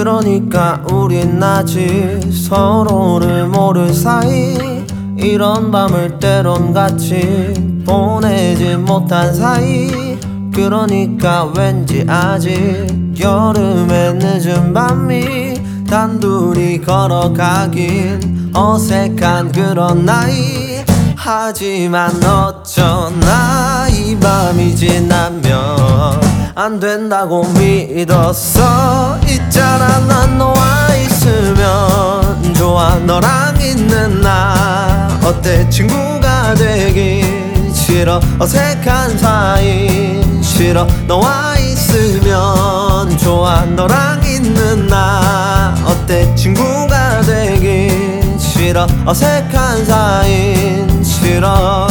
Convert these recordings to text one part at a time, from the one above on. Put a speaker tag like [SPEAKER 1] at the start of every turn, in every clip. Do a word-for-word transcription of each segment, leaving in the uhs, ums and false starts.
[SPEAKER 1] 그러니까 우린 아직 서로를 모를 사이, 이런 밤을 때론 같이 보내지 못한 사이. 그러니까 왠지 아직 여름의 늦은 밤이 단둘이 걸어가긴 어색한 그런 나이. 하지만 어쩌나 이 밤이 지나면 안 된다고 믿었어. 있잖아, 난 너와 있으면 좋아. 너랑 있는 나 어때? 친구가 되기 싫어. 어색한 사이 싫어. 너와 있으면 좋아. 너랑 있는 나 어때? 친구가 되기 싫어. 어색한 사이 싫어.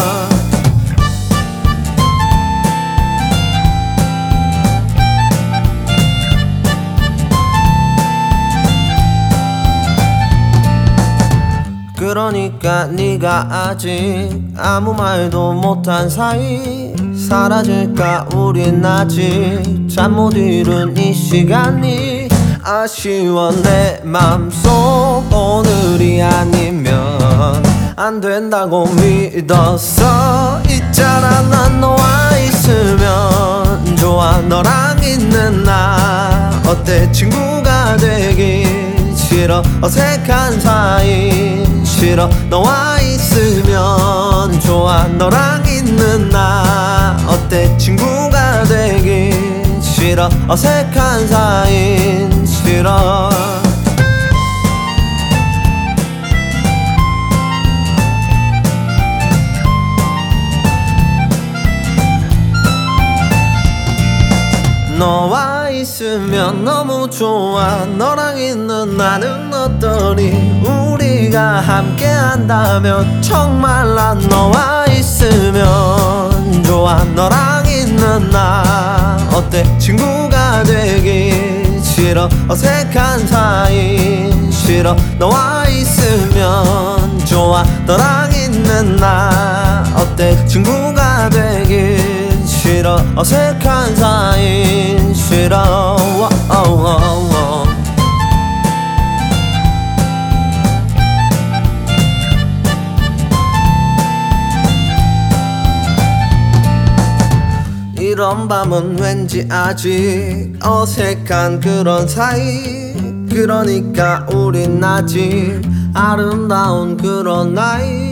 [SPEAKER 1] 그러니까 네가 아직 아무 말도 못한 사이, 사라질까 우린 아직 잠 못 이룬 이 시간이 아쉬워. 내 맘속 오늘이 아니면 안 된다고 믿었어. 있잖아, 난 너와 있으면 좋아. 너랑 있는 나 어때? 친구가 되기 싫어. 어색한 사이 싫어. 너와 있으면 좋아. 너랑 있는 나 어때? 친구가 되기 싫어. 어색한 사이 싫어. 너와 있으면 너무 좋아. 너랑 있는 나는 어떠니? 우리가 함께 한다면 정말 난 너와 있으면 좋아. 너랑 있는 나 어때? 친구가 되기 싫어. 어색한 사이 싫어. 너와 있으면 좋아. 너랑 있는 나 어때? 친구가 되기 싫어. 어색한 사이 싫어. 이런 밤은 왠지 아직 어색한 그런 사이. 그러니까 우린 아직 아름다운 그런 나이.